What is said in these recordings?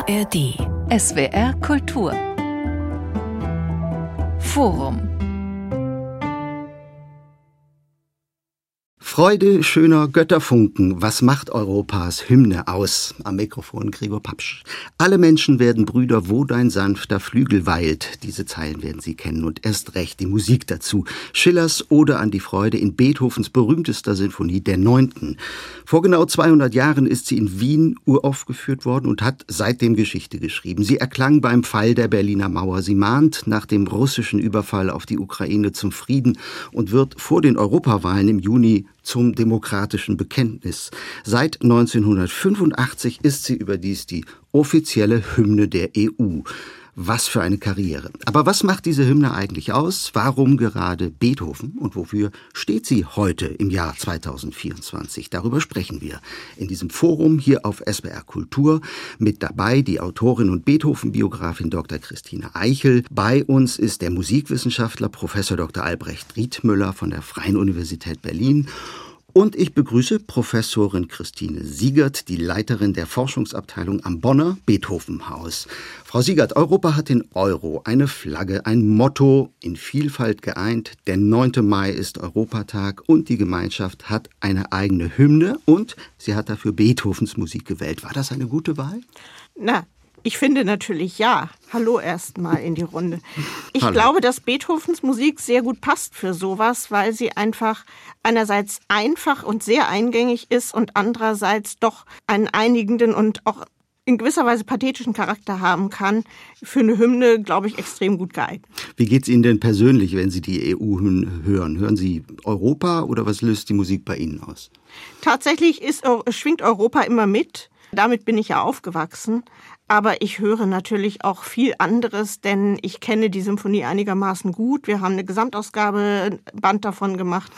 ARD. SWR Kultur. Forum. Freude schöner Götterfunken, was macht Europas Hymne aus? Am Mikrofon Gregor Papsch. Alle Menschen werden Brüder, wo dein sanfter Flügel weilt. Diese Zeilen werden Sie kennen und erst recht die Musik dazu. Schillers Ode an die Freude in Beethovens berühmtester Sinfonie, der 9. Vor genau 200 Jahren ist sie in Wien uraufgeführt worden und hat seitdem Geschichte geschrieben. Sie erklang beim Fall der Berliner Mauer. Sie mahnt nach dem russischen Überfall auf die Ukraine zum Frieden und wird vor den Europawahlen im Juni zum demokratischen Bekenntnis. Seit 1985 ist sie überdies die offizielle Hymne der EU. Was für eine Karriere. Aber was macht diese Hymne eigentlich aus? Warum gerade Beethoven? Und wofür steht sie heute im Jahr 2024? Darüber sprechen wir in diesem Forum hier auf SWR Kultur. Mit dabei die Autorin und Beethoven-Biografin Dr. Christine Eichel. Bei uns ist der Musikwissenschaftler Professor Dr. Albrecht Riethmüller von der Freien Universität Berlin. Und ich begrüße Professorin Christine Siegert, die Leiterin der Forschungsabteilung am Bonner Beethovenhaus. Frau Siegert, Europa hat den Euro, eine Flagge, ein Motto, in Vielfalt geeint. Der 9. Mai ist Europatag und die Gemeinschaft hat eine eigene Hymne und sie hat dafür Beethovens Musik gewählt. War das eine gute Wahl? Ich finde natürlich ja. Hallo erstmal in die Runde. Ich glaube, dass Beethovens Musik sehr gut passt für sowas, weil sie einfach einerseits einfach und sehr eingängig ist und andererseits doch einen einigenden und auch in gewisser Weise pathetischen Charakter haben kann. Für eine Hymne, glaube ich, extrem gut geeignet. Wie geht's Ihnen denn persönlich, wenn Sie die EU-Hymne hören? Hören Sie Europa oder was löst die Musik bei Ihnen aus? Tatsächlich schwingt Europa immer mit. Damit bin ich ja aufgewachsen. Aber ich höre natürlich auch viel anderes, denn ich kenne die Symphonie einigermaßen gut. Wir haben eine Gesamtausgabe, Band davon gemacht.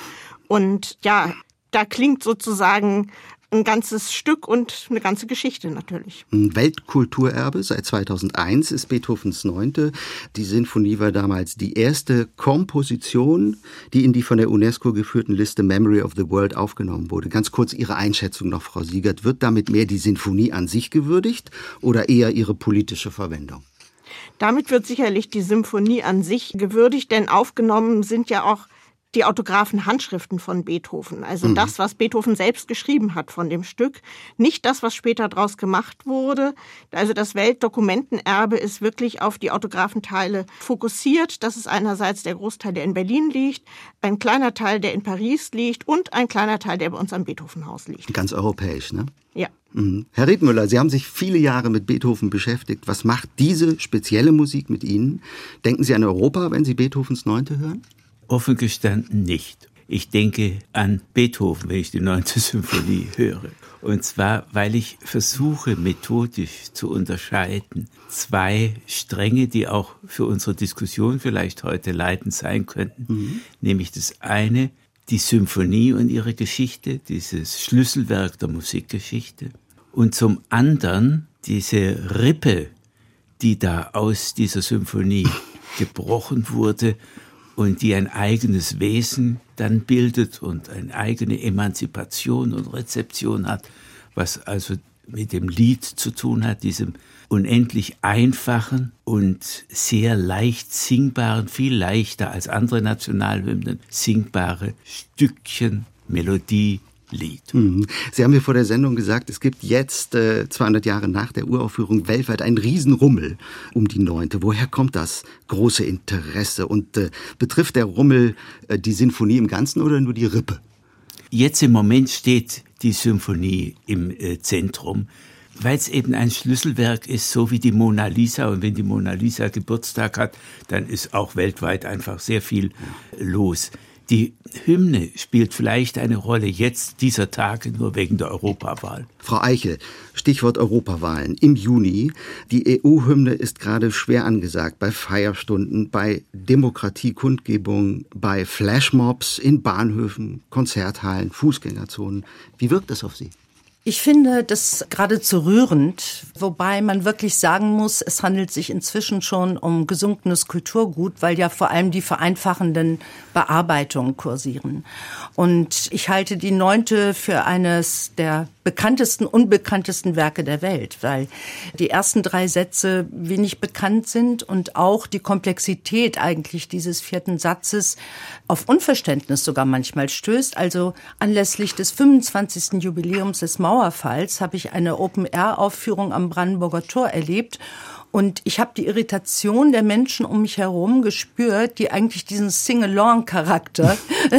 Und ja, da klingt sozusagen ein ganzes Stück und eine ganze Geschichte natürlich. Weltkulturerbe seit 2001 ist Beethovens 9. Die Sinfonie war damals die erste Komposition, die in die von der UNESCO geführten Liste Memory of the World aufgenommen wurde. Ganz kurz Ihre Einschätzung noch, Frau Siegert. Wird damit mehr die Sinfonie an sich gewürdigt oder eher ihre politische Verwendung? Damit wird sicherlich die Symphonie an sich gewürdigt, denn aufgenommen sind ja auch die autographen Handschriften von Beethoven, also das, was Beethoven selbst geschrieben hat von dem Stück, nicht das, was später draus gemacht wurde. Also das Weltdokumentenerbe ist wirklich auf die Autographenteile fokussiert. Das ist einerseits der Großteil, der in Berlin liegt, ein kleiner Teil, der in Paris liegt und ein kleiner Teil, der bei uns am Beethovenhaus liegt. Ganz europäisch, ne? Ja. Herr Riethmüller, Sie haben sich viele Jahre mit Beethoven beschäftigt. Was macht diese spezielle Musik mit Ihnen? Denken Sie an Europa, wenn Sie Beethovens 9. hören? Offen gestanden nicht. Ich denke an Beethoven, wenn ich die 9. Symphonie höre. Und zwar, weil ich versuche, methodisch zu unterscheiden, zwei Stränge, die auch für unsere Diskussion vielleicht heute leitend sein könnten. Nämlich das eine, die Symphonie und ihre Geschichte, dieses Schlüsselwerk der Musikgeschichte. Und zum anderen diese Rippe, die da aus dieser Symphonie gebrochen wurde, und die ein eigenes Wesen dann bildet und eine eigene Emanzipation und Rezeption hat, was also mit dem Lied zu tun hat, diesem unendlich einfachen und sehr leicht singbaren, viel leichter als andere Nationalhymnen, singbare Stückchen, Melodie, Lied. Sie haben mir vor der Sendung gesagt, es gibt jetzt, 200 Jahre nach der Uraufführung, weltweit einen Riesenrummel um die 9. Woher kommt das große Interesse? Und betrifft der Rummel die Sinfonie im Ganzen oder nur die Rippe? Jetzt im Moment steht die Symphonie im Zentrum, weil es eben ein Schlüsselwerk ist, so wie die Mona Lisa. Und wenn die Mona Lisa Geburtstag hat, dann ist auch weltweit einfach sehr viel los. Die Hymne spielt vielleicht eine Rolle jetzt dieser Tage nur wegen der Europawahl. Frau Eichel, Stichwort Europawahlen im Juni. Die EU-Hymne ist gerade schwer angesagt bei Feierstunden, bei Demokratiekundgebungen, bei Flashmobs in Bahnhöfen, Konzerthallen, Fußgängerzonen. Wie wirkt das auf Sie? Ich finde das geradezu rührend, wobei man wirklich sagen muss, es handelt sich inzwischen schon um gesunkenes Kulturgut, weil ja vor allem die vereinfachenden Bearbeitungen kursieren. Und ich halte die 9. für eines der bekanntesten, unbekanntesten Werke der Welt, weil die ersten 3 Sätze wenig bekannt sind und auch die Komplexität eigentlich dieses 4. Satzes auf Unverständnis sogar manchmal stößt. Also anlässlich des 25. Jubiläums des Mauerfalls habe ich eine Open-Air-Aufführung am Brandenburger Tor erlebt. Und ich habe die Irritation der Menschen um mich herum gespürt, die eigentlich diesen Sing-Along-Charakter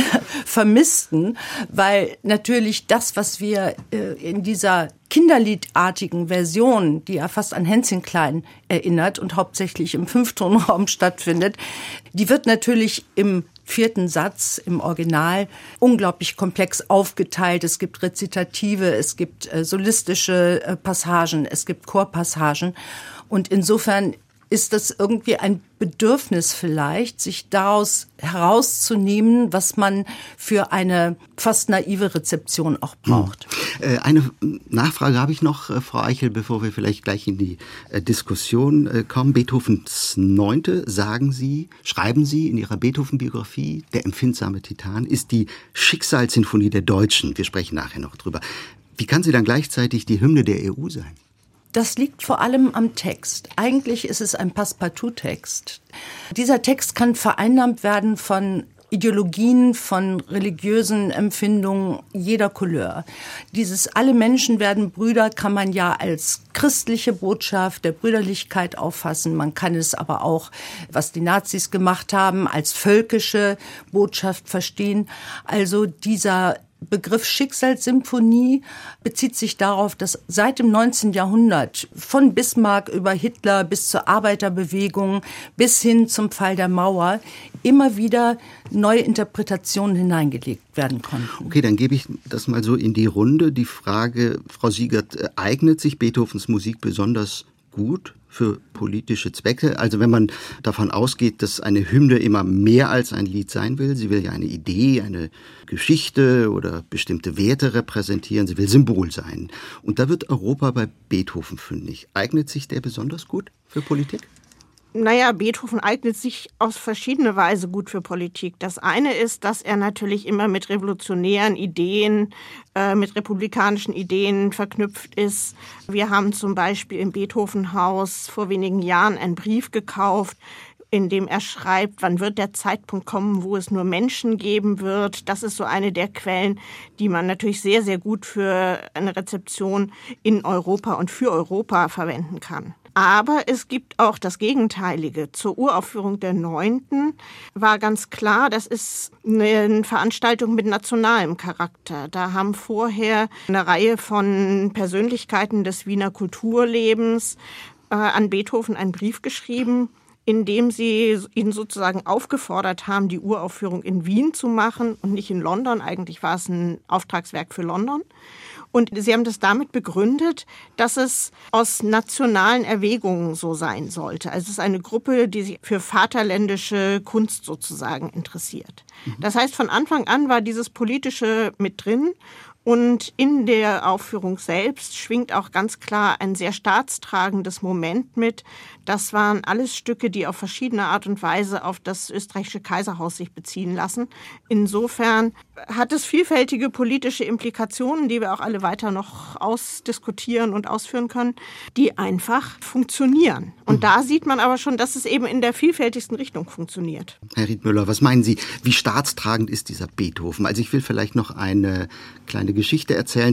vermissten, weil natürlich das, was wir in dieser kinderliedartigen Version, die ja fast an Hänschen Klein erinnert und hauptsächlich im 5-Tonraum stattfindet, die wird natürlich im 4. Satz im Original unglaublich komplex aufgeteilt. Es gibt Rezitative, es gibt solistische Passagen, es gibt Chorpassagen. Und insofern ist das irgendwie ein Bedürfnis vielleicht, sich daraus herauszunehmen, was man für eine fast naive Rezeption auch braucht. Eine Nachfrage habe ich noch, Frau Eichel, bevor wir vielleicht gleich in die Diskussion kommen. Beethovens 9., schreiben Sie in Ihrer Beethoven-Biografie, der empfindsame Titan, ist die Schicksalssinfonie der Deutschen. Wir sprechen nachher noch drüber. Wie kann sie dann gleichzeitig die Hymne der EU sein? Das liegt vor allem am Text. Eigentlich ist es ein Passepartout-Text. Dieser Text kann vereinnahmt werden von Ideologien, von religiösen Empfindungen jeder Couleur. Dieses alle Menschen werden Brüder kann man ja als christliche Botschaft der Brüderlichkeit auffassen. Man kann es aber auch, was die Nazis gemacht haben, als völkische Botschaft verstehen. Also dieser Begriff Schicksalssymphonie bezieht sich darauf, dass seit dem 19. Jahrhundert von Bismarck über Hitler bis zur Arbeiterbewegung bis hin zum Fall der Mauer immer wieder neue Interpretationen hineingelegt werden konnten. Okay, dann gebe ich das mal so in die Runde. Die Frage, Frau Siegert, eignet sich Beethovens Musik besonders gut für politische Zwecke? Also wenn man davon ausgeht, dass eine Hymne immer mehr als ein Lied sein will, sie will ja eine Idee, eine Geschichte oder bestimmte Werte repräsentieren, sie will Symbol sein. Und da wird Europa bei Beethoven fündig. Eignet sich der besonders gut für Politik? Naja, Beethoven eignet sich auf verschiedene Weise gut für Politik. Das eine ist, dass er natürlich immer mit revolutionären Ideen, mit republikanischen Ideen verknüpft ist. Wir haben zum Beispiel im Beethovenhaus vor wenigen Jahren einen Brief gekauft, in dem er schreibt, wann wird der Zeitpunkt kommen, wo es nur Menschen geben wird. Das ist so eine der Quellen, die man natürlich sehr, sehr gut für eine Rezeption in Europa und für Europa verwenden kann. Aber es gibt auch das Gegenteilige. Zur Uraufführung der 9. war ganz klar, das ist eine Veranstaltung mit nationalem Charakter. Da haben vorher eine Reihe von Persönlichkeiten des Wiener Kulturlebens an Beethoven einen Brief geschrieben, in dem sie ihn sozusagen aufgefordert haben, die Uraufführung in Wien zu machen und nicht in London. Eigentlich war es ein Auftragswerk für London. Und sie haben das damit begründet, dass es aus nationalen Erwägungen so sein sollte. Also es ist eine Gruppe, die sich für vaterländische Kunst sozusagen interessiert. Das heißt, von Anfang an war dieses Politische mit drin. Und in der Aufführung selbst schwingt auch ganz klar ein sehr staatstragendes Moment mit. Das waren alles Stücke, die auf verschiedene Art und Weise auf das österreichische Kaiserhaus sich beziehen lassen. Insofern hat es vielfältige politische Implikationen, die wir auch alle weiter noch ausdiskutieren und ausführen können, die einfach funktionieren. Und da sieht man aber schon, dass es eben in der vielfältigsten Richtung funktioniert. Herr Riedmüller, was meinen Sie? Wie staatstragend ist dieser Beethoven? Also ich will vielleicht noch eine kleine Geschichte erzählen.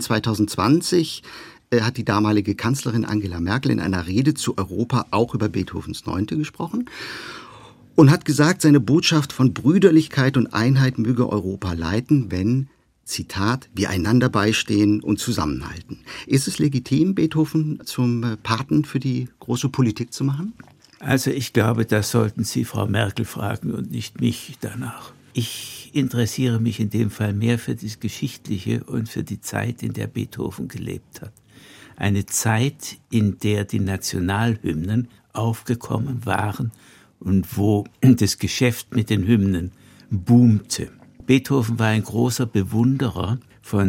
2020 hat die damalige Kanzlerin Angela Merkel in einer Rede zu Europa auch über Beethovens 9. gesprochen und hat gesagt, seine Botschaft von Brüderlichkeit und Einheit möge Europa leiten, wenn, Zitat, wir einander beistehen und zusammenhalten. Ist es legitim, Beethoven zum Paten für die große Politik zu machen? Also ich glaube, das sollten Sie Frau Merkel fragen und nicht mich danach. Ich interessiere mich in dem Fall mehr für das Geschichtliche und für die Zeit, in der Beethoven gelebt hat. Eine Zeit, in der die Nationalhymnen aufgekommen waren und wo das Geschäft mit den Hymnen boomte. Beethoven war ein großer Bewunderer von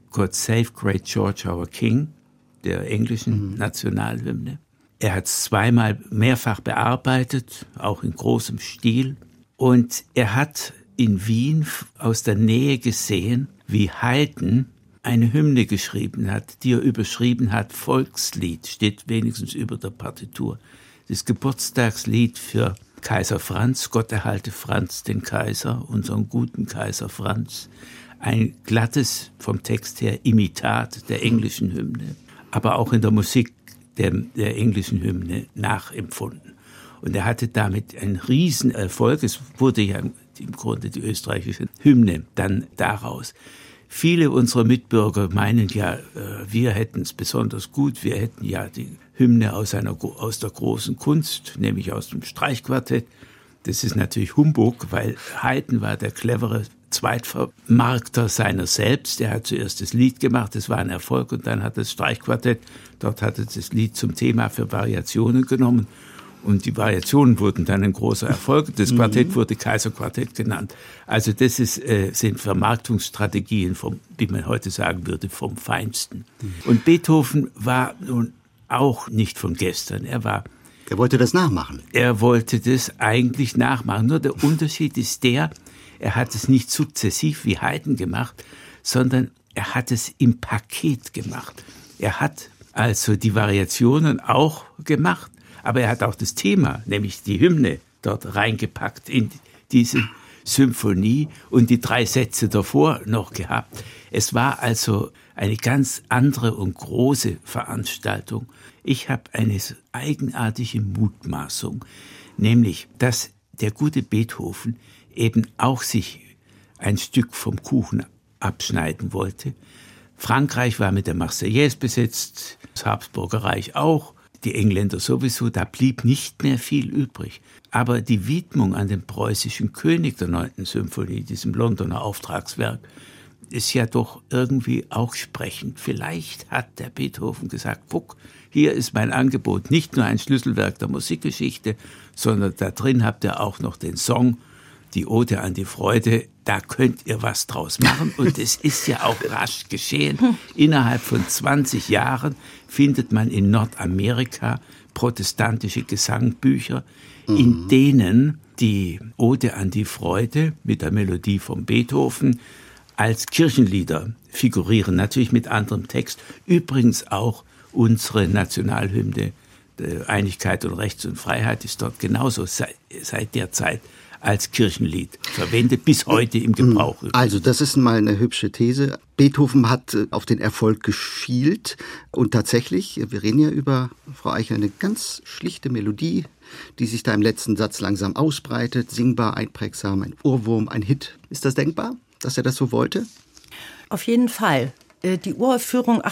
God Save Great George Our King, der englischen Nationalhymne. Er hat es zweimal mehrfach bearbeitet, auch in großem Stil. Und er hat in Wien aus der Nähe gesehen, wie Haydn eine Hymne geschrieben hat, die er überschrieben hat, Volkslied, steht wenigstens über der Partitur. Das Geburtstagslied für Kaiser Franz, Gott erhalte Franz den Kaiser, unseren guten Kaiser Franz. Ein glattes, vom Text her, Imitat der englischen Hymne, aber auch in der Musik der englischen Hymne nachempfunden. Und er hatte damit einen Riesenerfolg. Es wurde ja im Grunde die österreichische Hymne dann daraus. Viele unserer Mitbürger meinen ja, wir hätten es besonders gut. Wir hätten ja die Hymne aus der großen Kunst, nämlich aus dem Streichquartett. Das ist natürlich Humbug, weil Haydn war der clevere Zweitvermarkter seiner selbst. Er hat zuerst das Lied gemacht, das war ein Erfolg, und dann hat das Streichquartett, dort hat er das Lied zum Thema für Variationen genommen. Und die Variationen wurden dann ein großer Erfolg. Das Quartett wurde Kaiserquartett genannt. Also das sind Vermarktungsstrategien, wie man heute sagen würde, vom Feinsten. Und Beethoven war nun auch nicht von gestern. Er wollte das nachmachen. Er wollte das eigentlich nachmachen. Nur der Unterschied ist er hat es nicht sukzessiv wie Haydn gemacht, sondern er hat es im Paket gemacht. Er hat also die Variationen auch gemacht, aber er hat auch das Thema, nämlich die Hymne, dort reingepackt in diese Symphonie und die 3 Sätze davor noch gehabt. Es war also eine ganz andere und große Veranstaltung. Ich habe eine eigenartige Mutmaßung, nämlich, dass der gute Beethoven eben auch sich ein Stück vom Kuchen abschneiden wollte. Frankreich war mit der Marseillaise besetzt, das Habsburger Reich auch, die Engländer sowieso, da blieb nicht mehr viel übrig. Aber die Widmung an den preußischen König der 9. Symphonie, diesem Londoner Auftragswerk, ist ja doch irgendwie auch sprechend. Vielleicht hat der Beethoven gesagt, guck, hier ist mein Angebot, nicht nur ein Schlüsselwerk der Musikgeschichte, sondern da drin habt ihr auch noch den Song, die Ode an die Freude, da könnt ihr was draus machen. Und es ist ja auch rasch geschehen. Innerhalb von 20 Jahren findet man in Nordamerika protestantische Gesangbücher, in denen die Ode an die Freude mit der Melodie von Beethoven als Kirchenlieder figurieren, natürlich mit anderem Text. Übrigens auch unsere Nationalhymne, Einigkeit und Rechts und Freiheit, ist dort genauso seit der Zeit als Kirchenlied verwendet, bis heute im Gebrauch. Also das ist mal eine hübsche These. Beethoven hat auf den Erfolg geschielt und tatsächlich, wir reden ja über, Frau Eichler, eine ganz schlichte Melodie, die sich da im letzten Satz langsam ausbreitet, singbar, einprägsam, ein Ohrwurm, ein Hit. Ist das denkbar, dass er das so wollte? Auf jeden Fall. Die Uraufführung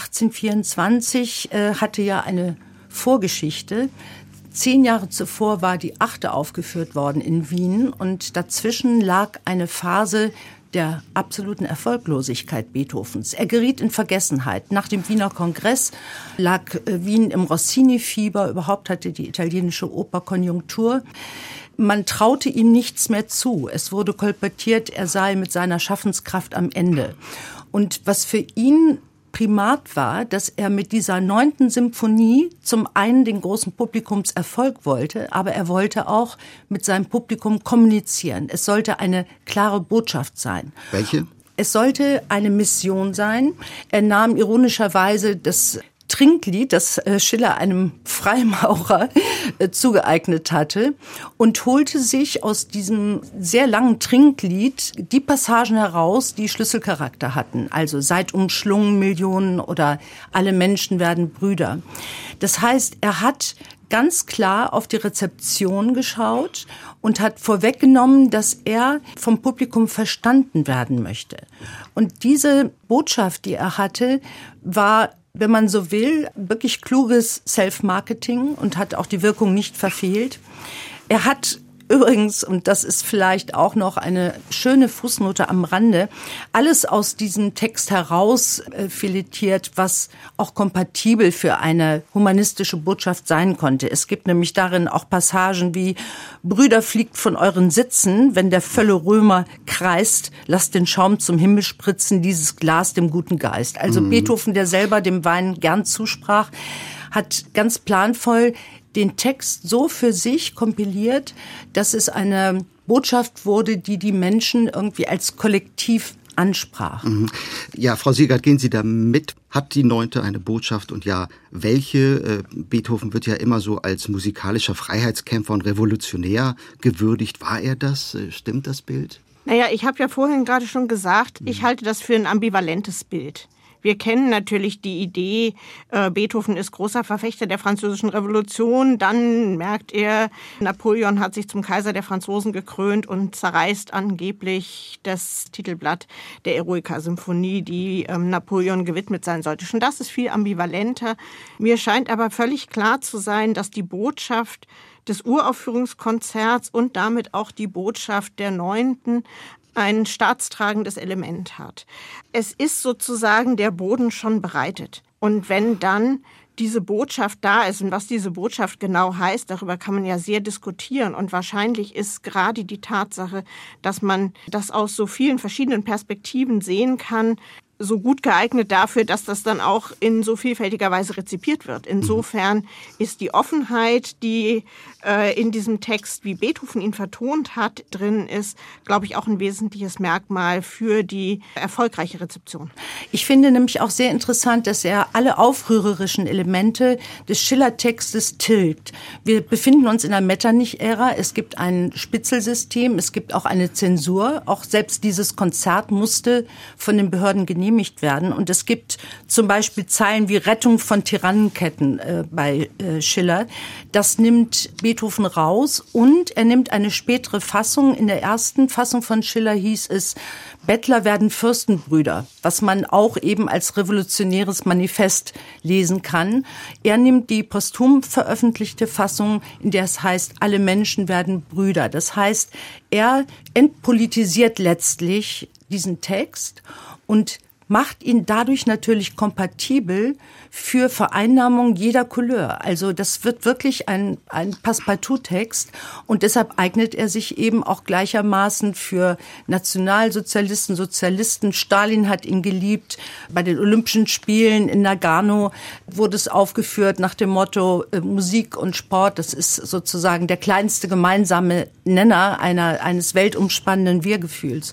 1824 hatte ja eine Vorgeschichte. 10 Jahre zuvor war die 8. aufgeführt worden in Wien und dazwischen lag eine Phase der absoluten Erfolglosigkeit Beethovens. Er geriet in Vergessenheit. Nach dem Wiener Kongress lag Wien im Rossini-Fieber, überhaupt hatte die italienische Oper Konjunktur. Man traute ihm nichts mehr zu. Es wurde kolportiert, er sei mit seiner Schaffenskraft am Ende. Und was für ihn Primat war, dass er mit dieser 9. Symphonie zum einen den großen Publikumserfolg wollte, aber er wollte auch mit seinem Publikum kommunizieren. Es sollte eine klare Botschaft sein. Welche? Es sollte eine Mission sein. Er nahm ironischerweise das Trinklied, das Schiller einem Freimaurer zugeeignet hatte, und holte sich aus diesem sehr langen Trinklied die Passagen heraus, die Schlüsselcharakter hatten. Also seid umschlungen, Millionen, oder alle Menschen werden Brüder. Das heißt, er hat ganz klar auf die Rezeption geschaut und hat vorweggenommen, dass er vom Publikum verstanden werden möchte. Und diese Botschaft, die er hatte, war, wenn man so will, wirklich kluges Self-Marketing und hat auch die Wirkung nicht verfehlt. Er hat Übrigens, und das ist vielleicht auch noch eine schöne Fußnote am Rande, alles aus diesem Text heraus filetiert, was auch kompatibel für eine humanistische Botschaft sein konnte. Es gibt nämlich darin auch Passagen wie: Brüder, fliegt von euren Sitzen, wenn der Völle Römer kreist, lasst den Schaum zum Himmel spritzen, dieses Glas dem guten Geist. Also Beethoven, der selber dem Wein gern zusprach, hat ganz planvoll den Text so für sich kompiliert, dass es eine Botschaft wurde, die die Menschen irgendwie als Kollektiv ansprach. Ja, Frau Siegert, gehen Sie da mit? Hat die 9. eine Botschaft und ja, welche? Beethoven wird ja immer so als musikalischer Freiheitskämpfer und Revolutionär gewürdigt. War er das? Stimmt das Bild? Naja, ich habe ja vorhin gerade schon gesagt, ich halte das für ein ambivalentes Bild. Wir kennen natürlich die Idee, Beethoven ist großer Verfechter der Französischen Revolution. Dann merkt er, Napoleon hat sich zum Kaiser der Franzosen gekrönt und zerreißt angeblich das Titelblatt der Eroica-Symphonie, die Napoleon gewidmet sein sollte. Schon das ist viel ambivalenter. Mir scheint aber völlig klar zu sein, dass die Botschaft des Uraufführungskonzerts und damit auch die Botschaft der 9. ein staatstragendes Element hat. Es ist sozusagen der Boden schon bereitet. Und wenn dann diese Botschaft da ist und was diese Botschaft genau heißt, darüber kann man ja sehr diskutieren. Und wahrscheinlich ist gerade die Tatsache, dass man das aus so vielen verschiedenen Perspektiven sehen kann, so gut geeignet dafür, dass das dann auch in so vielfältiger Weise rezipiert wird. Insofern ist die Offenheit, die in diesem Text, wie Beethoven ihn vertont hat, drin ist, glaube ich, auch ein wesentliches Merkmal für die erfolgreiche Rezeption. Ich finde nämlich auch sehr interessant, dass er alle aufrührerischen Elemente des Schiller-Textes tilgt. Wir befinden uns in der Metternich-Ära. Es gibt ein Spitzelsystem, es gibt auch eine Zensur. Auch selbst dieses Konzert musste von den Behörden genehmigt werden. Und es gibt zum Beispiel Zeilen wie Rettung von Tyrannenketten bei Schiller. Das nimmt Beethoven raus und er nimmt eine spätere Fassung. In der ersten Fassung von Schiller hieß es, Bettler werden Fürstenbrüder, was man auch eben als revolutionäres Manifest lesen kann. Er nimmt die posthum veröffentlichte Fassung, in der es heißt, alle Menschen werden Brüder. Das heißt, er entpolitisiert letztlich diesen Text und macht ihn dadurch natürlich kompatibel für Vereinnahmung jeder Couleur. Also das wird wirklich ein Passepartout-Text und deshalb eignet er sich eben auch gleichermaßen für Nationalsozialisten, Sozialisten. Stalin hat ihn geliebt. Bei den Olympischen Spielen in Nagano wurde es aufgeführt nach dem Motto Musik und Sport, das ist sozusagen der kleinste gemeinsame Nenner eines weltumspannenden Wir-Gefühls.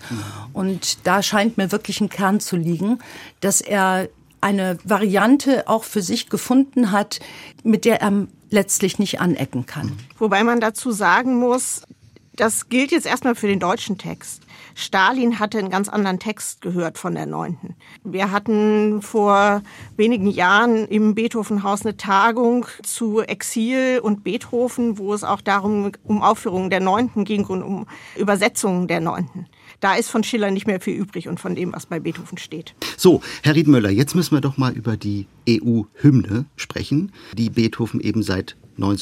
Und da scheint mir wirklich ein Kern zu liegen, dass er eine Variante auch für sich gefunden hat, mit der er letztlich nicht anecken kann. Wobei man dazu sagen muss, das gilt jetzt erstmal für den deutschen Text. Stalin hatte einen ganz anderen Text gehört von der 9. Wir hatten vor wenigen Jahren im Beethovenhaus eine Tagung zu Exil und Beethoven, wo es auch um Aufführungen der 9. ging und um Übersetzungen der 9. Da ist von Schiller nicht mehr viel übrig und von dem, was bei Beethoven steht. So, Herr Riedmüller, jetzt müssen wir doch mal über die EU-Hymne sprechen, die Beethoven eben seit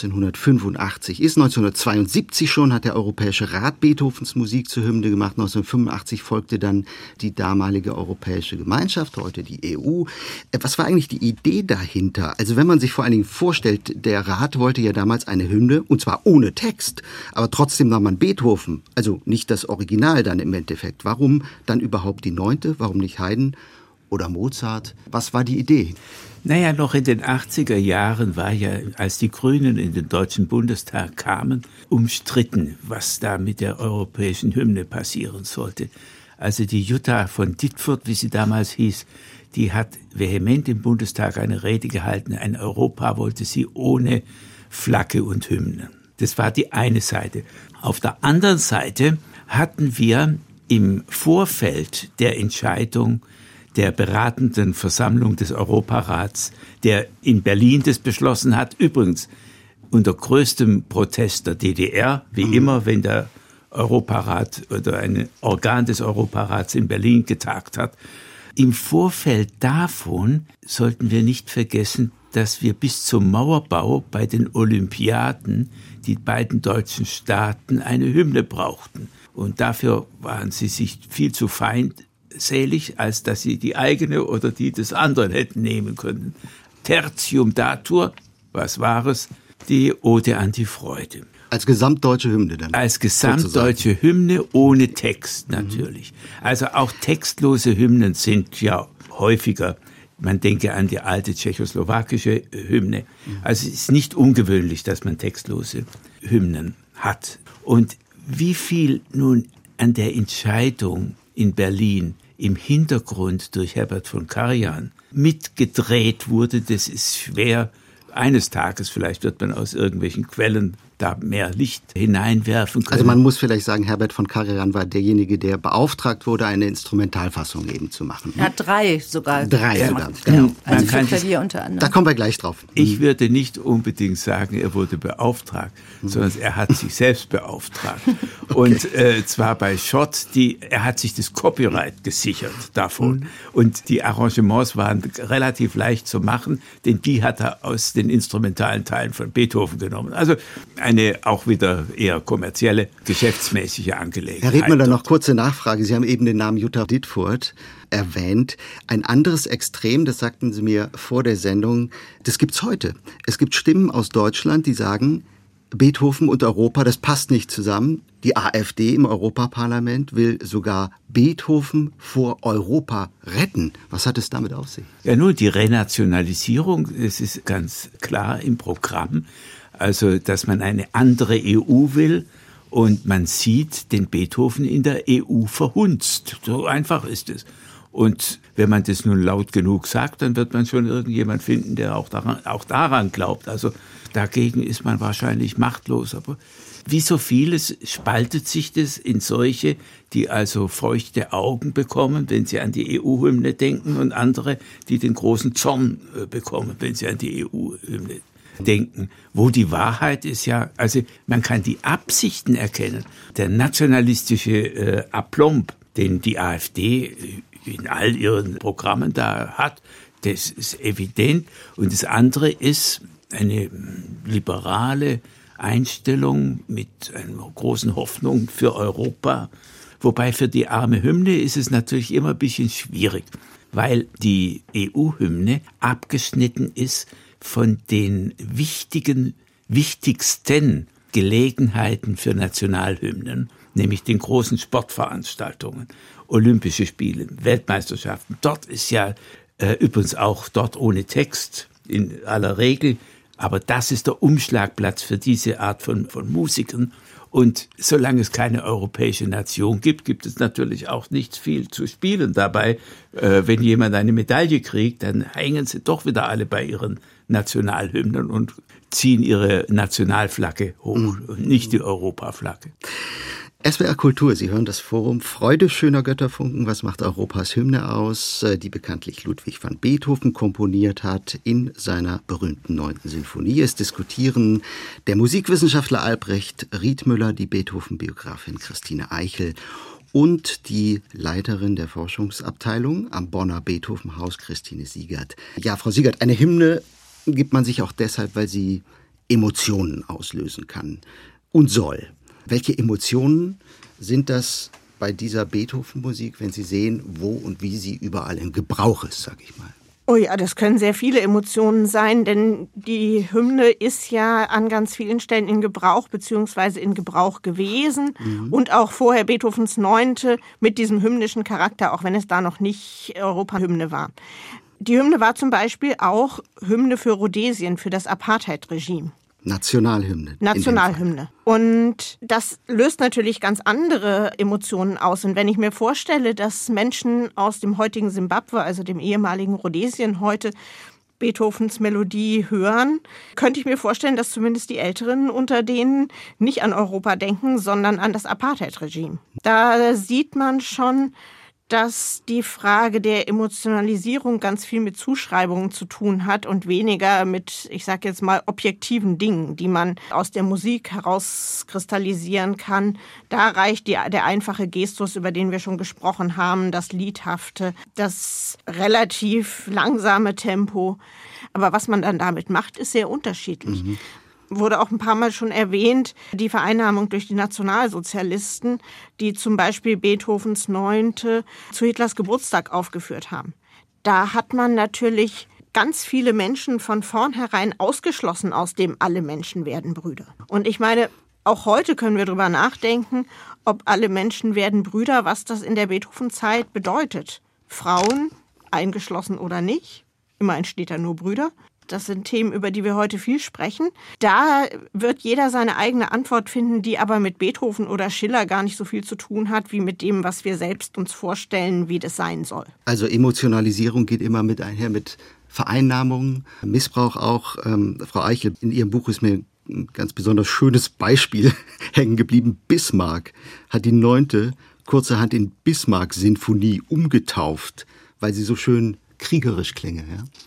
1985 ist. 1972 schon hat der Europäische Rat Beethovens Musik zur Hymne gemacht. 1985 folgte dann die damalige Europäische Gemeinschaft, heute die EU. Was war eigentlich die Idee dahinter? Also wenn man sich vor allen Dingen vorstellt, der Rat wollte ja damals eine Hymne, und zwar ohne Text, aber trotzdem nahm man Beethoven, also nicht das Original dann im Endeffekt. Warum dann überhaupt die 9.? Warum nicht Haydn oder Mozart? Was war die Idee? Naja, noch in den 80er Jahren war ja, als die Grünen in den Deutschen Bundestag kamen, umstritten, was da mit der europäischen Hymne passieren sollte. Also die Jutta von Dittfurt, wie sie damals hieß, die hat vehement im Bundestag eine Rede gehalten. Ein Europa wollte sie ohne Flagge und Hymnen. Das war die eine Seite. Auf der anderen Seite hatten wir im Vorfeld der Entscheidung der beratenden Versammlung des Europarats, der in Berlin das beschlossen hat, übrigens unter größtem Protest der DDR, wie immer, wenn der Europarat oder ein Organ des Europarats in Berlin getagt hat. Im Vorfeld davon sollten wir nicht vergessen, dass wir bis zum Mauerbau bei den Olympiaden die beiden deutschen Staaten eine Hymne brauchten. Und dafür waren sie sich viel zu feindselig, als dass sie die eigene oder die des anderen hätten nehmen können. Tertium datur, was war es? Die Ode an die Freude. Als gesamtdeutsche Hymne dann? Als gesamtdeutsche Hymne ohne Text natürlich. Also auch textlose Hymnen sind ja häufiger. Man denke an die alte tschechoslowakische Hymne. Also es ist nicht ungewöhnlich, dass man textlose Hymnen hat. Und wie viel nun an der Entscheidung in Berlin im Hintergrund durch Herbert von Karajan mitgedreht wurde, das ist schwer. Eines Tages vielleicht wird man aus irgendwelchen Quellen da mehr Licht hineinwerfen können. Also man muss vielleicht sagen, Herbert von Karajan war derjenige, der beauftragt wurde, eine Instrumentalfassung eben zu machen. Er hat 3 sogar. 3 sogar, genau. Also für Klavier unter anderem. Da kommen wir gleich drauf. Ich würde nicht unbedingt sagen, er wurde beauftragt, sondern er hat sich selbst beauftragt. Okay. Und zwar bei Schott, er hat sich das Copyright gesichert davon. Und die Arrangements waren relativ leicht zu machen, denn die hat er aus den instrumentalen Teilen von Beethoven genommen. Also eine auch wieder eher kommerzielle, geschäftsmäßige Angelegenheit. Herr Riedmüller, noch kurze Nachfrage. Sie haben eben den Namen Jutta Ditfurth erwähnt. Ein anderes Extrem, das sagten Sie mir vor der Sendung, das gibt's heute. Es gibt Stimmen aus Deutschland, die sagen, Beethoven und Europa, das passt nicht zusammen. Die AfD im Europaparlament will sogar Beethoven vor Europa retten. Was hat es damit auf sich? Ja, nun, die Renationalisierung, das ist ganz klar im Programm. Also, dass man eine andere EU will und man sieht den Beethoven in der EU verhunzt. So einfach ist es. Und wenn man das nun laut genug sagt, dann wird man schon irgendjemand finden, der auch daran glaubt. Also dagegen ist man wahrscheinlich machtlos. Aber wie so vieles spaltet sich das in solche, die also feuchte Augen bekommen, wenn sie an die EU-Hymne denken, und andere, die den großen Zorn bekommen, wenn sie an die EU-Hymne denken. Wo die Wahrheit ist ja, also man kann die Absichten erkennen. Der nationalistische Aplomb, den die AfD in all ihren Programmen da hat, das ist evident. Und das andere ist eine liberale Einstellung mit einer großen Hoffnung für Europa. Wobei für die arme Hymne ist es natürlich immer ein bisschen schwierig, weil die EU-Hymne abgeschnitten ist von den wichtigsten Gelegenheiten für Nationalhymnen, nämlich den großen Sportveranstaltungen, Olympische Spiele, Weltmeisterschaften. Dort ist ja übrigens auch dort ohne Text in aller Regel, aber das ist der Umschlagplatz für diese Art von Musikern. Und solange es keine europäische Nation gibt, gibt es natürlich auch nicht viel zu spielen dabei. Wenn jemand eine Medaille kriegt, dann hängen sie doch wieder alle bei ihren Nationalhymnen und ziehen ihre Nationalflagge hoch und nicht die Europaflagge. SWR Kultur, Sie hören das Forum Freude schöner Götterfunken. Was macht Europas Hymne aus? Die bekanntlich Ludwig van Beethoven komponiert hat in seiner berühmten 9. Sinfonie. Es diskutieren der Musikwissenschaftler Albrecht Riedmüller, die Beethoven-Biografin Christine Eichel und die Leiterin der Forschungsabteilung am Bonner Beethoven-Haus, Christine Siegert. Ja, Frau Siegert, eine Hymne gibt man sich auch deshalb, weil sie Emotionen auslösen kann und soll. Welche Emotionen sind das bei dieser Beethoven-Musik, wenn Sie sehen, wo und wie sie überall im Gebrauch ist, sag ich mal? Oh ja, das können sehr viele Emotionen sein, denn die Hymne ist ja an ganz vielen Stellen in Gebrauch beziehungsweise in Gebrauch gewesen und auch vorher Beethovens 9. mit diesem hymnischen Charakter, auch wenn es da noch nicht Europahymne war. Die Hymne war zum Beispiel auch Hymne für Rhodesien, für das Apartheid-Regime. Nationalhymne. Nationalhymne. Und das löst natürlich ganz andere Emotionen aus. Und wenn ich mir vorstelle, dass Menschen aus dem heutigen Simbabwe, also dem ehemaligen Rhodesien, heute Beethovens Melodie hören, könnte ich mir vorstellen, dass zumindest die Älteren unter denen nicht an Europa denken, sondern an das Apartheid-Regime. Da sieht man schon, dass die Frage der Emotionalisierung ganz viel mit Zuschreibungen zu tun hat und weniger mit, ich sage jetzt mal, objektiven Dingen, die man aus der Musik herauskristallisieren kann. Da reicht der einfache Gestus, über den wir schon gesprochen haben, das Liedhafte, das relativ langsame Tempo. Aber was man dann damit macht, ist sehr unterschiedlich. Wurde auch ein paar Mal schon erwähnt, die Vereinnahmung durch die Nationalsozialisten, die zum Beispiel Beethovens 9. zu Hitlers Geburtstag aufgeführt haben. Da hat man natürlich ganz viele Menschen von vornherein ausgeschlossen aus dem Alle Menschen werden Brüder. Und ich meine, auch heute können wir darüber nachdenken, ob alle Menschen werden Brüder, was das in der Beethoven-Zeit bedeutet. Frauen, eingeschlossen oder nicht, immerhin steht da nur Brüder. Das sind Themen, über die wir heute viel sprechen. Da wird jeder seine eigene Antwort finden, die aber mit Beethoven oder Schiller gar nicht so viel zu tun hat, wie mit dem, was wir selbst uns vorstellen, wie das sein soll. Also Emotionalisierung geht immer mit einher mit Vereinnahmung, Missbrauch auch. Frau Eichel, in Ihrem Buch ist mir ein ganz besonders schönes Beispiel hängen geblieben. Bismarck hat die 9. kurzerhand in Bismarck-Sinfonie umgetauft, weil sie so schön kriegerisch klinge.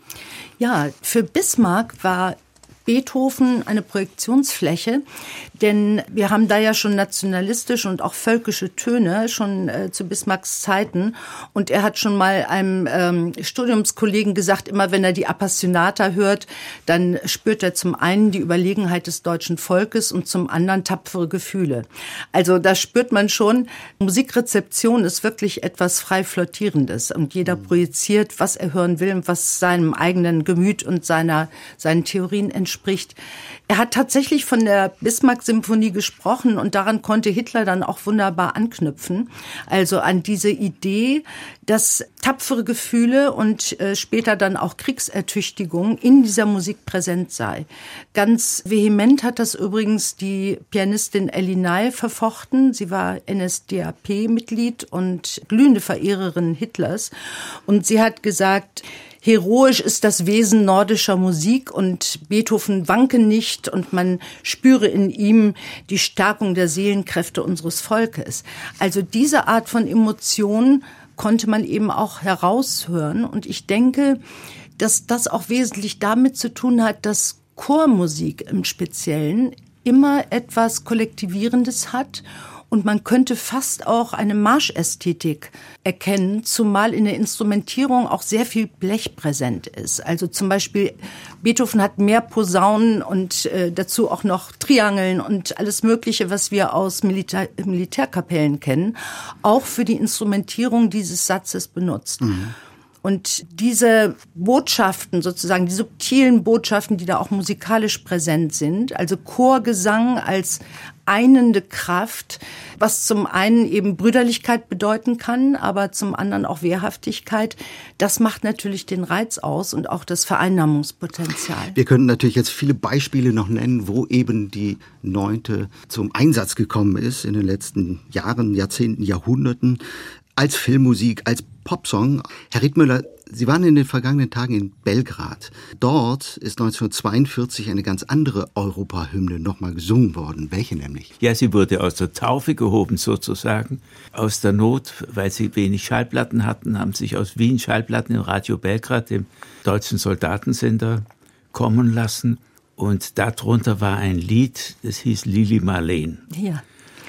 Ja, für Bismarck war Beethoven eine Projektionsfläche, denn wir haben da ja schon nationalistische und auch völkische Töne, schon zu Bismarcks Zeiten. Und er hat schon mal einem Studiumskollegen gesagt, immer wenn er die Appassionata hört, dann spürt er zum einen die Überlegenheit des deutschen Volkes und zum anderen tapfere Gefühle. Also da spürt man schon, Musikrezeption ist wirklich etwas frei Flottierendes. Und jeder projiziert, was er hören will und was seinem eigenen Gemüt und seinen Theorien entspricht. Er hat tatsächlich von der Bismarck-Symphonie gesprochen und daran konnte Hitler dann auch wunderbar anknüpfen. Also an diese Idee, dass tapfere Gefühle und später dann auch Kriegsertüchtigung in dieser Musik präsent sei. Ganz vehement hat das übrigens die Pianistin Elly Ney verfochten. Sie war NSDAP-Mitglied und glühende Verehrerin Hitlers. Und sie hat gesagt, heroisch ist das Wesen nordischer Musik und Beethoven wanke nicht und man spüre in ihm die Stärkung der Seelenkräfte unseres Volkes. Also diese Art von Emotion konnte man eben auch heraushören und ich denke, dass das auch wesentlich damit zu tun hat, dass Chormusik im Speziellen immer etwas Kollektivierendes hat. Und man könnte fast auch eine Marschästhetik erkennen, zumal in der Instrumentierung auch sehr viel Blech präsent ist. Also zum Beispiel Beethoven hat mehr Posaunen und dazu auch noch Triangeln und alles Mögliche, was wir aus Militärkapellen kennen, auch für die Instrumentierung dieses Satzes benutzt. Und diese Botschaften sozusagen, die subtilen Botschaften, die da auch musikalisch präsent sind, also Chorgesang als einende Kraft, was zum einen eben Brüderlichkeit bedeuten kann, aber zum anderen auch Wehrhaftigkeit, das macht natürlich den Reiz aus und auch das Vereinnahmungspotenzial. Wir könnten natürlich jetzt viele Beispiele noch nennen, wo eben die 9. zum Einsatz gekommen ist in den letzten Jahren, Jahrzehnten, Jahrhunderten, als Filmmusik, als Popsong. Herr Riethmüller, Sie waren in den vergangenen Tagen in Belgrad. Dort ist 1942 eine ganz andere Europahymne nochmal gesungen worden. Welche nämlich? Ja, sie wurde aus der Taufe gehoben sozusagen. Aus der Not, weil sie wenig Schallplatten hatten, haben sich aus Wien Schallplatten in Radio Belgrad, dem deutschen Soldatensender, kommen lassen. Und darunter war ein Lied, das hieß Lili Marleen. Ja.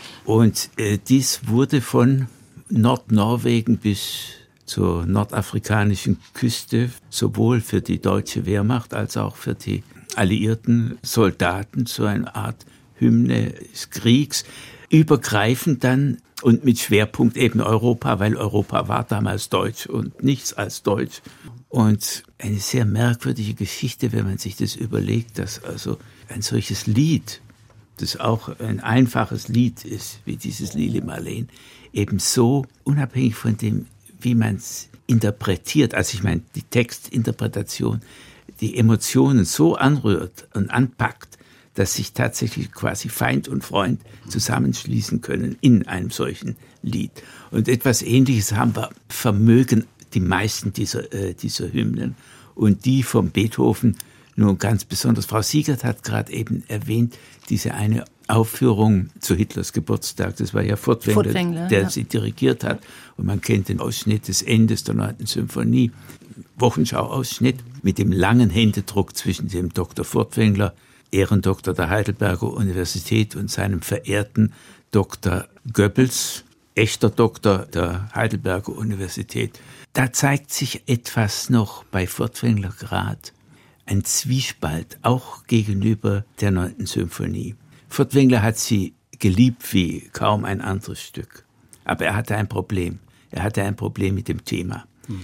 Und dies wurde von Nordnorwegen bis zur nordafrikanischen Küste, sowohl für die deutsche Wehrmacht als auch für die alliierten Soldaten, zu einer Art Hymne des Kriegs, übergreifend dann und mit Schwerpunkt eben Europa, weil Europa war damals deutsch und nichts als deutsch. Und eine sehr merkwürdige Geschichte, wenn man sich das überlegt, dass also ein solches Lied, das auch ein einfaches Lied ist, wie dieses Lili Marleen, eben so unabhängig von dem, wie man es interpretiert, also ich meine, die Textinterpretation, die Emotionen so anrührt und anpackt, dass sich tatsächlich quasi Feind und Freund zusammenschließen können in einem solchen Lied. Und etwas Ähnliches vermögen die meisten dieser Hymnen. Und die von Beethoven nun ganz besonders. Frau Siegert hat gerade eben erwähnt, diese eine Aufführung zu Hitlers Geburtstag. Das war ja Furtwängler, der sie dirigiert hat. Und man kennt den Ausschnitt des Endes der 9. Symphonie, Wochenschau-Ausschnitt mit dem langen Händedruck zwischen dem Dr. Furtwängler, Ehrendoktor der Heidelberger Universität, und seinem verehrten Dr. Goebbels, echter Doktor der Heidelberger Universität. Da zeigt sich etwas noch bei Furtwängler gerade, ein Zwiespalt, auch gegenüber der 9. Symphonie. Furtwängler hat sie geliebt wie kaum ein anderes Stück. Aber er hatte ein Problem. Er hatte ein Problem mit dem Thema.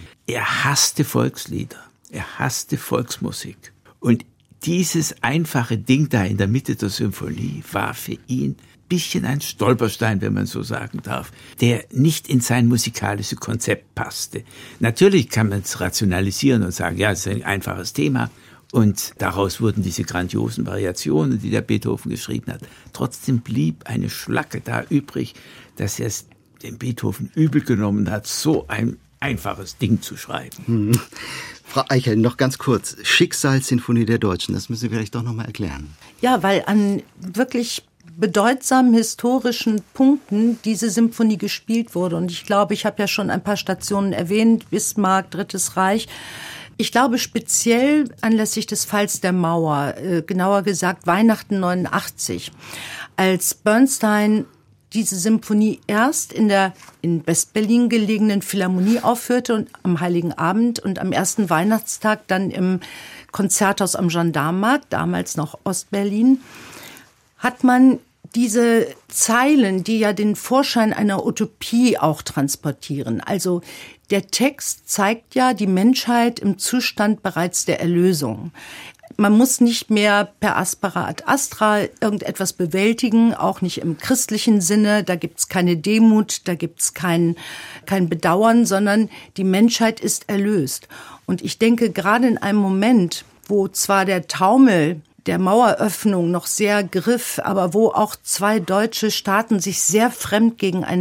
Er hasste Volkslieder. Er hasste Volksmusik. Und dieses einfache Ding da in der Mitte der Symphonie war für ihn ein bisschen ein Stolperstein, wenn man so sagen darf, der nicht in sein musikalisches Konzept passte. Natürlich kann man es rationalisieren und sagen, ja, es ist ein einfaches Thema. Und daraus wurden diese grandiosen Variationen, die der Beethoven geschrieben hat. Trotzdem blieb eine Schlacke da übrig, dass er es dem Beethoven übel genommen hat, so ein einfaches Ding zu schreiben. Frau Eichel, noch ganz kurz. Schicksalssinfonie der Deutschen, das müssen Sie vielleicht doch noch mal erklären. Ja, weil an wirklich bedeutsamen historischen Punkten diese Symphonie gespielt wurde. Und ich glaube, ich habe ja schon ein paar Stationen erwähnt, Bismarck, Drittes Reich. Ich glaube speziell anlässlich des Falls der Mauer, genauer gesagt Weihnachten 89, als Bernstein diese Symphonie erst in der in Westberlin gelegenen Philharmonie aufführte und am Heiligen Abend und am ersten Weihnachtstag dann im Konzerthaus am Gendarmenmarkt, damals noch Ostberlin, hat man diese Zeilen, die ja den Vorschein einer Utopie auch transportieren. Also der Text zeigt ja die Menschheit im Zustand bereits der Erlösung. Man muss nicht mehr per aspera ad astra irgendetwas bewältigen, auch nicht im christlichen Sinne. Da gibt's keine Demut, da gibt's kein Bedauern, sondern die Menschheit ist erlöst. Und ich denke, gerade in einem Moment, wo zwar der Taumel der Maueröffnung noch sehr griff, aber wo auch zwei deutsche Staaten sich sehr fremd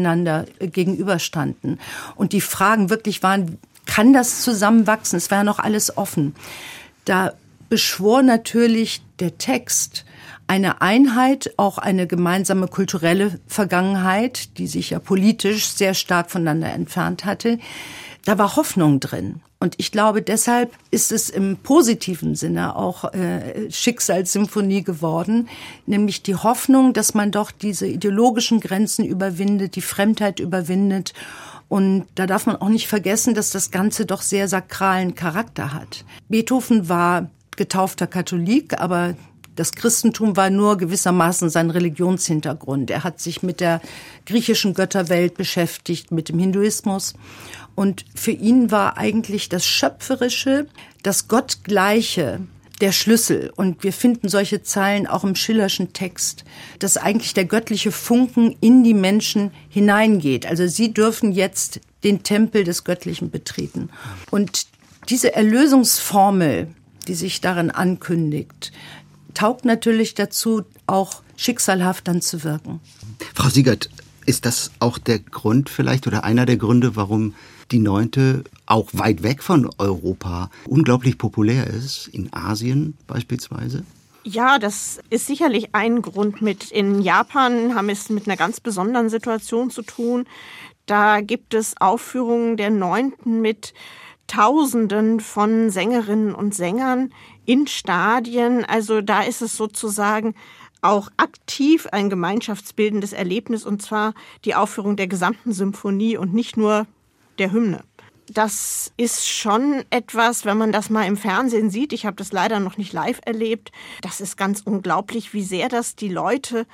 gegenüberstanden und die Fragen wirklich waren, kann das zusammenwachsen? Es war ja noch alles offen. Da beschwor natürlich der Text eine Einheit, auch eine gemeinsame kulturelle Vergangenheit, die sich ja politisch sehr stark voneinander entfernt hatte. Da war Hoffnung drin. Und ich glaube, deshalb ist es im positiven Sinne auch Schicksalssymphonie geworden, nämlich die Hoffnung, dass man doch diese ideologischen Grenzen überwindet, die Fremdheit überwindet. Und da darf man auch nicht vergessen, dass das Ganze doch sehr sakralen Charakter hat. Beethoven war getaufter Katholik, aber das Christentum war nur gewissermaßen sein Religionshintergrund. Er hat sich mit der griechischen Götterwelt beschäftigt, mit dem Hinduismus. Und für ihn war eigentlich das Schöpferische, das Gottgleiche der Schlüssel. Und wir finden solche Zeilen auch im Schillerschen Text, dass eigentlich der göttliche Funken in die Menschen hineingeht. Also sie dürfen jetzt den Tempel des Göttlichen betreten. Und diese Erlösungsformel, die sich darin ankündigt, taugt natürlich dazu, auch schicksalhaft dann zu wirken. Frau Siegert, ist das auch der Grund vielleicht oder einer der Gründe, warum die 9. auch weit weg von Europa unglaublich populär ist, in Asien beispielsweise? Ja, das ist sicherlich ein Grund mit. In Japan haben wir es mit einer ganz besonderen Situation zu tun. Da gibt es Aufführungen der 9. mit Tausenden von Sängerinnen und Sängern in Stadien. Also da ist es sozusagen auch aktiv ein gemeinschaftsbildendes Erlebnis, und zwar die Aufführung der gesamten Symphonie und nicht nur der Hymne. Das ist schon etwas, wenn man das mal im Fernsehen sieht, ich habe das leider noch nicht live erlebt, das ist ganz unglaublich, wie sehr die Leute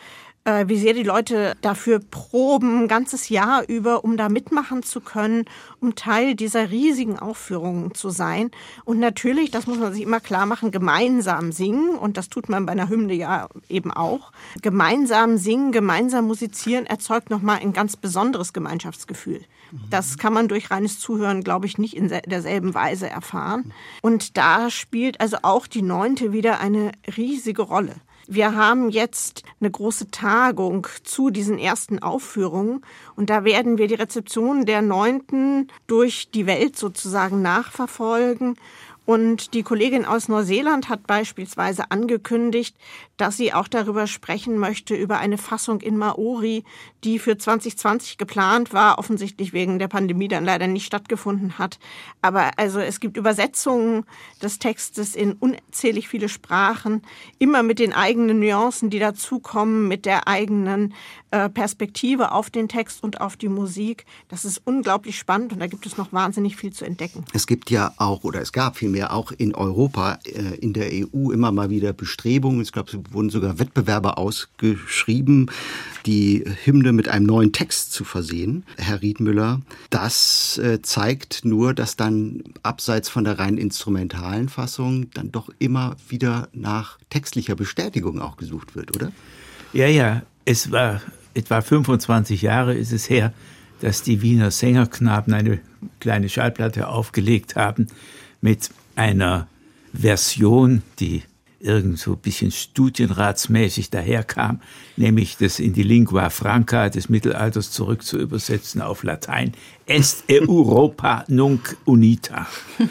dafür proben, ein ganzes Jahr über, um da mitmachen zu können, um Teil dieser riesigen Aufführungen zu sein. Und natürlich, das muss man sich immer klar machen, gemeinsam singen, und das tut man bei einer Hymne ja eben auch. Gemeinsam singen, gemeinsam musizieren erzeugt nochmal ein ganz besonderes Gemeinschaftsgefühl. Das kann man durch reines Zuhören, glaube ich, nicht in derselben Weise erfahren. Und da spielt also auch die 9. wieder eine riesige Rolle. Wir haben jetzt eine große Tagung zu diesen ersten Aufführungen und da werden wir die Rezeption der 9. durch die Welt sozusagen nachverfolgen. Und die Kollegin aus Neuseeland hat beispielsweise angekündigt, dass sie auch darüber sprechen möchte, über eine Fassung in Maori, die für 2020 geplant war, offensichtlich wegen der Pandemie dann leider nicht stattgefunden hat. Aber also es gibt Übersetzungen des Textes in unzählig viele Sprachen, immer mit den eigenen Nuancen, die dazukommen, mit der eigenen Perspektive auf den Text und auf die Musik. Das ist unglaublich spannend und da gibt es noch wahnsinnig viel zu entdecken. Es gibt ja auch, oder es gab vielmehr auch in Europa, in der EU immer mal wieder Bestrebungen. Ich glaube, es wurden sogar Wettbewerbe ausgeschrieben, die Hymne mit einem neuen Text zu versehen. Herr Riedmüller, das zeigt nur, dass dann abseits von der rein instrumentalen Fassung dann doch immer wieder nach textlicher Bestätigung auch gesucht wird, oder? Ja, es war etwa 25 Jahre ist es her, dass die Wiener Sängerknaben eine kleine Schallplatte aufgelegt haben mit einer Version, die irgend so ein bisschen studienratsmäßig daherkam, nämlich das in die Lingua Franca des Mittelalters zurück zu übersetzen auf Latein. Est Europa nunc unita.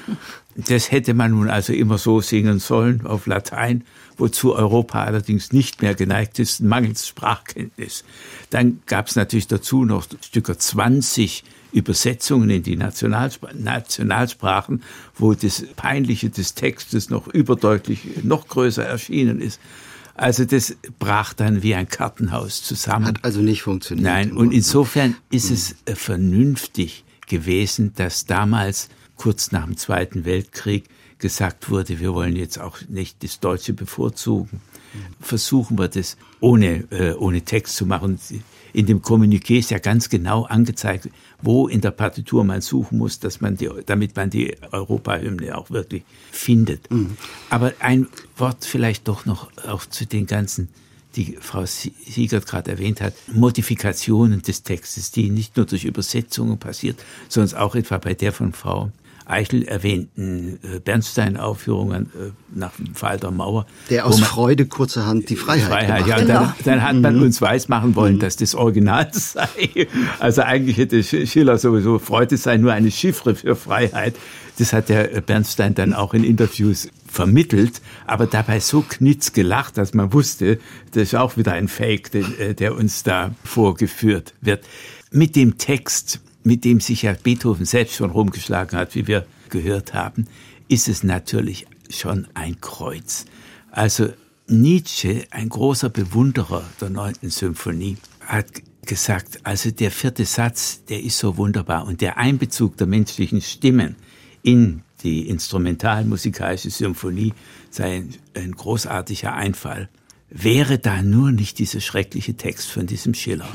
Das hätte man nun also immer so singen sollen auf Latein, wozu Europa allerdings nicht mehr geneigt ist, mangels Sprachkenntnis. Dann gab es natürlich dazu noch Stücker 20 Übersetzungen in die Nationalsprachen, wo das Peinliche des Textes noch überdeutlich, noch größer erschienen ist. Also das brach dann wie ein Kartenhaus zusammen. Hat also nicht funktioniert. Nein, und insofern ist es vernünftig gewesen, dass damals, kurz nach dem Zweiten Weltkrieg, gesagt wurde, wir wollen jetzt auch nicht das Deutsche bevorzugen. Versuchen wir das ohne Text zu machen. In dem Kommuniqué ist ja ganz genau angezeigt, wo in der Partitur man suchen muss, damit man die Europahymne auch wirklich findet. Mhm. Aber ein Wort vielleicht doch noch auch zu den ganzen, die Frau Siegert gerade erwähnt hat, Modifikationen des Textes, die nicht nur durch Übersetzungen passiert, sondern auch etwa bei der von Frau Eichel erwähnten Bernstein-Aufführungen nach dem Fall der Mauer. Der aus Freude kurzerhand die Freiheit ja, genau. Dann hat man uns weismachen wollen, dass das Original sei. Also eigentlich hätte Schiller sowieso, Freude sei nur eine Chiffre für Freiheit. Das hat der Bernstein dann auch in Interviews vermittelt, aber dabei so knitzgelacht, dass man wusste, das ist auch wieder ein Fake, der uns da vorgeführt wird. Mit dem Text, mit dem sich ja Beethoven selbst schon rumgeschlagen hat, wie wir gehört haben, ist es natürlich schon ein Kreuz. Also Nietzsche, ein großer Bewunderer der 9. Symphonie, hat gesagt, also der 4. Satz, der ist so wunderbar und der Einbezug der menschlichen Stimmen in die instrumental-musikalische Symphonie sei ein großartiger Einfall. Wäre da nur nicht dieser schreckliche Text von diesem Schiller.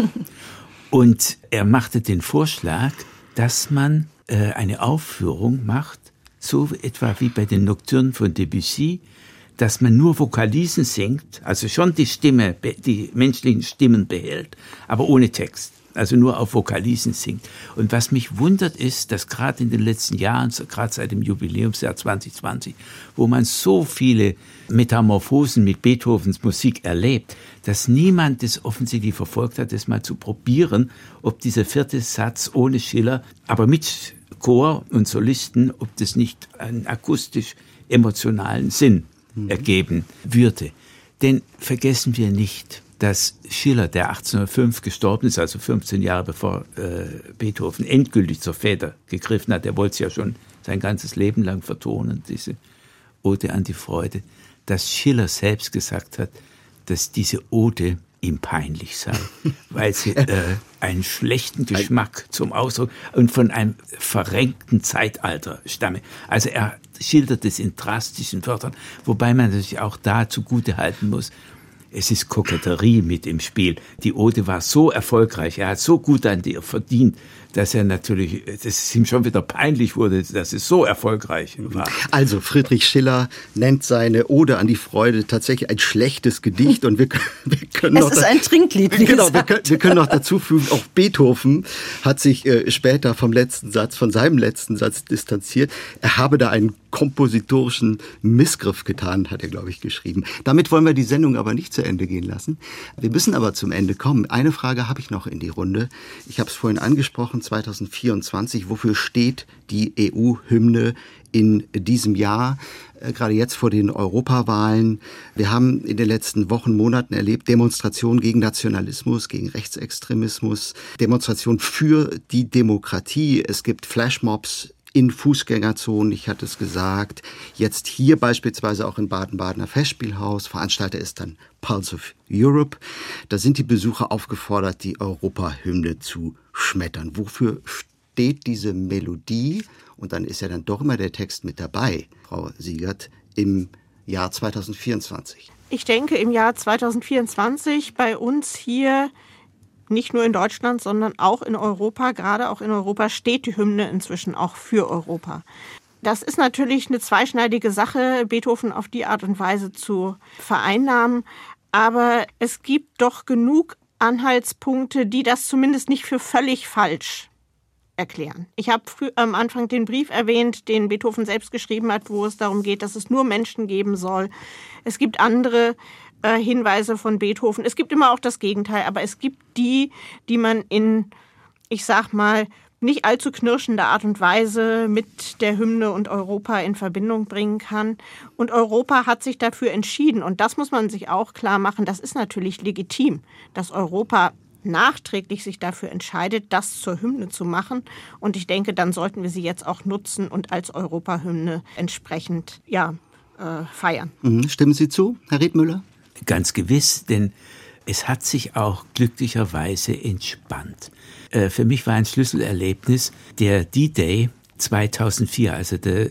Und er machte den Vorschlag, dass man eine Aufführung macht, so etwa wie bei den Nocturnen von Debussy, dass man nur Vokalisen singt, also schon die menschlichen Stimmen behält, aber ohne Text. Also nur auf Vokalisen singt. Und was mich wundert ist, dass gerade in den letzten Jahren, gerade seit dem Jubiläumsjahr 2020, wo man so viele Metamorphosen mit Beethovens Musik erlebt, dass niemand das offensichtlich verfolgt hat, das mal zu probieren, ob dieser 4. Satz ohne Schiller, aber mit Chor und Solisten, ob das nicht einen akustisch-emotionalen Sinn ergeben würde. Denn vergessen wir nicht, dass Schiller, der 1805 gestorben ist, also 15 Jahre bevor Beethoven endgültig zur Feder gegriffen hat, er wollte es ja schon sein ganzes Leben lang vertonen, diese Ode an die Freude, dass Schiller selbst gesagt hat, dass diese Ode ihm peinlich sei, weil sie einen schlechten Geschmack zum Ausdruck und von einem verrenkten Zeitalter stamme. Also er schildert es in drastischen Wörtern, wobei man sich auch da zugutehalten muss, es ist Koketterie mit im Spiel. Die Ode war so erfolgreich, er hat so gut an dir verdient, dass er natürlich, dass es ihm schon wieder peinlich wurde, dass es so erfolgreich war. Also Friedrich Schiller nennt seine Ode an die Freude tatsächlich ein schlechtes Gedicht und wir können es ist ein Trinklied. Genau, wir können noch dazu fügen, auch Beethoven hat sich später von seinem letzten Satz distanziert. Er habe da einen kompositorischen Missgriff getan, hat er, glaube ich, geschrieben. Damit wollen wir die Sendung aber nicht zu Ende gehen lassen. Wir müssen aber zum Ende kommen. Eine Frage habe ich noch in die Runde. Ich habe es vorhin angesprochen, 2024. Wofür steht die EU-Hymne in diesem Jahr? Gerade jetzt vor den Europawahlen. Wir haben in den letzten Wochen, Monaten erlebt, Demonstrationen gegen Nationalismus, gegen Rechtsextremismus, Demonstrationen für die Demokratie. Es gibt Flashmobs in Fußgängerzonen, ich hatte es gesagt. Jetzt hier beispielsweise auch im Baden-Badener Festspielhaus. Veranstalter ist dann Pulse of Europe. Da sind die Besucher aufgefordert, die Europahymne zu schmettern. Wofür steht diese Melodie? Und dann ist ja dann doch immer der Text mit dabei, Frau Siegert, im Jahr 2024. Ich denke, im Jahr 2024 bei uns hier, nicht nur in Deutschland, sondern auch in Europa, gerade auch in Europa, steht die Hymne inzwischen auch für Europa. Das ist natürlich eine zweischneidige Sache, Beethoven auf die Art und Weise zu vereinnahmen. Aber es gibt doch genug Anhaltspunkte, die das zumindest nicht für völlig falsch erklären. Ich habe am Anfang den Brief erwähnt, den Beethoven selbst geschrieben hat, wo es darum geht, dass es nur Menschen geben soll. Es gibt andere Hinweise von Beethoven. Es gibt immer auch das Gegenteil, aber es gibt die man in, ich sag mal, nicht allzu knirschender Art und Weise mit der Hymne und Europa in Verbindung bringen kann. Und Europa hat sich dafür entschieden. Und das muss man sich auch klar machen. Das ist natürlich legitim, dass Europa nachträglich sich dafür entscheidet, das zur Hymne zu machen. Und ich denke, dann sollten wir sie jetzt auch nutzen und als Europahymne entsprechend feiern. Stimmen Sie zu, Herr Riethmüller? Ganz gewiss, denn es hat sich auch glücklicherweise entspannt. Für mich war ein Schlüsselerlebnis der D-Day 2004, also der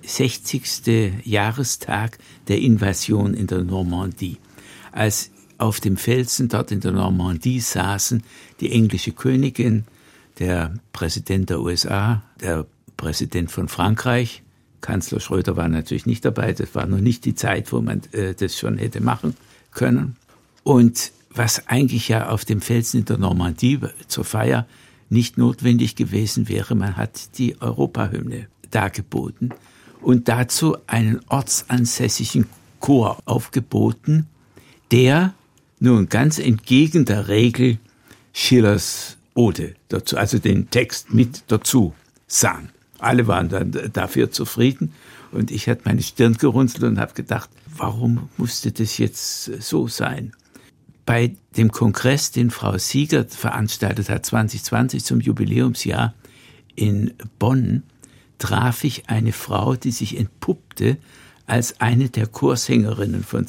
60. Jahrestag der Invasion in der Normandie. Als auf dem Felsen dort in der Normandie saßen die englische Königin, der Präsident der USA, der Präsident von Frankreich. Kanzler Schröder war natürlich nicht dabei, das war noch nicht die Zeit, wo man das schon hätte machen können. Und was eigentlich ja auf dem Felsen in der Normandie zur Feier nicht notwendig gewesen wäre, man hat die Europahymne dargeboten und dazu einen ortsansässigen Chor aufgeboten, der nun ganz entgegen der Regel Schillers Ode dazu, also den Text mit dazu sang. Alle waren dann dafür zufrieden und ich hatte meine Stirn gerunzelt und habe gedacht, warum musste das jetzt so sein? Bei dem Kongress, den Frau Siegert veranstaltet hat 2020 zum Jubiläumsjahr in Bonn, traf ich eine Frau, die sich entpuppte als eine der Chorsängerinnen von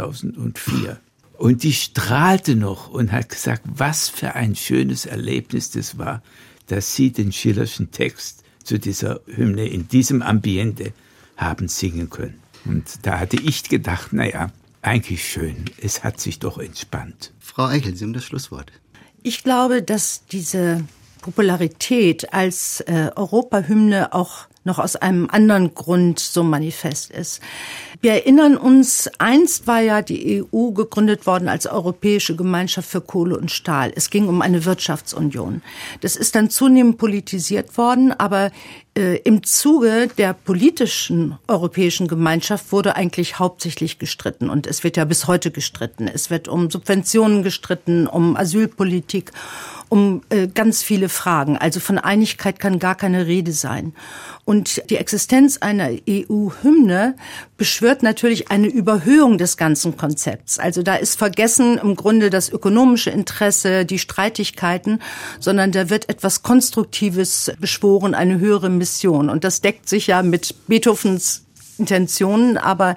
2004. Und die strahlte noch und hat gesagt, was für ein schönes Erlebnis das war, dass sie den Schillerschen Text zu dieser Hymne in diesem Ambiente haben singen können. Und da hatte ich gedacht, naja, eigentlich schön, es hat sich doch entspannt. Frau Eichel, Sie haben das Schlusswort. Ich glaube, dass diese Popularität als Europahymne auch noch aus einem anderen Grund so manifest ist. Wir erinnern uns, einst war ja die EU gegründet worden als Europäische Gemeinschaft für Kohle und Stahl. Es ging um eine Wirtschaftsunion. Das ist dann zunehmend politisiert worden, aber im Zuge der politischen Europäischen Gemeinschaft wurde eigentlich hauptsächlich gestritten. Und es wird ja bis heute gestritten. Es wird um Subventionen gestritten, um Asylpolitik, um ganz viele Fragen. Also von Einigkeit kann gar keine Rede sein. Und die Existenz einer EU-Hymne beschwört natürlich eine Überhöhung des ganzen Konzepts. Also da ist vergessen im Grunde das ökonomische Interesse, die Streitigkeiten, sondern da wird etwas Konstruktives beschworen, eine höhere Mission. Und das deckt sich ja mit Beethovens Intentionen, aber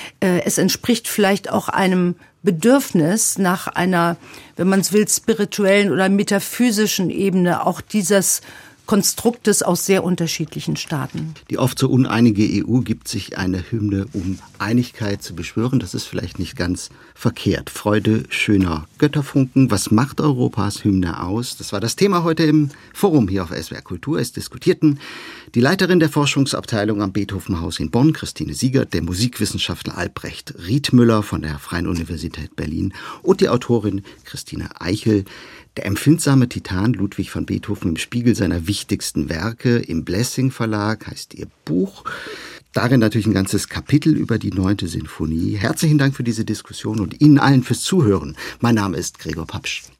es entspricht vielleicht auch einem Bedürfnis nach einer, wenn man es will, spirituellen oder metaphysischen Ebene auch dieses Konstruktes aus sehr unterschiedlichen Staaten. Die oft so uneinige EU gibt sich eine Hymne, um Einigkeit zu beschwören. Das ist vielleicht nicht ganz verkehrt. Freude schöner Götterfunken. Was macht Europas Hymne aus? Das war das Thema heute im Forum hier auf SWR Kultur. Es diskutierten die Leiterin der Forschungsabteilung am Beethoven-Haus in Bonn, Christine Siegert, der Musikwissenschaftler Albrecht Riethmüller von der Freien Universität Berlin und die Autorin Christine Eichel. Der empfindsame Titan Ludwig van Beethoven im Spiegel seiner wichtigsten Werke im Blessing Verlag heißt ihr Buch. Darin natürlich ein ganzes Kapitel über die 9. Sinfonie. Herzlichen Dank für diese Diskussion und Ihnen allen fürs Zuhören. Mein Name ist Gregor Papsch.